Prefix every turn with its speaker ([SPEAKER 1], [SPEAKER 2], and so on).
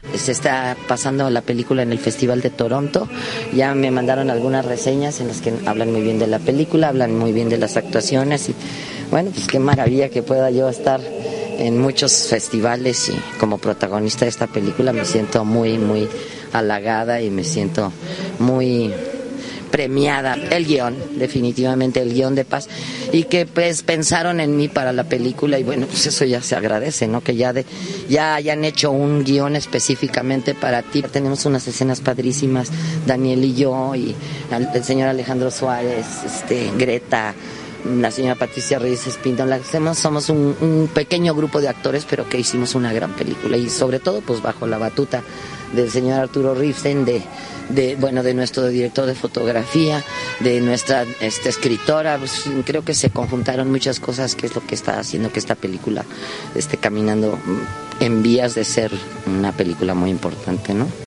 [SPEAKER 1] Se está pasando la película en el Festival de Toronto. Ya me mandaron algunas reseñas en las que hablan muy bien de la película, hablan muy bien de las actuaciones y bueno, pues qué maravilla que pueda yo estar en muchos festivales y como protagonista de esta película me siento muy, muy halagada y me siento muy premiada. El guión, definitivamente el guión de Paz, y que pues pensaron en mí para la película y bueno, pues eso ya se agradece, ¿no? Que ya hayan hecho un guión específicamente para ti. Tenemos unas escenas padrísimas, Daniel y yo, y el señor Alejandro Suárez, Greta, la señora Patricia Reyes Espíndola. Somos un pequeño grupo de actores, pero que hicimos una gran película y sobre todo pues bajo la batuta del señor Arturo Riften, de nuestro director de fotografía, de nuestra escritora. Pues, creo que se conjuntaron muchas cosas, que es lo que está haciendo que esta película esté caminando en vías de ser una película muy importante, ¿no?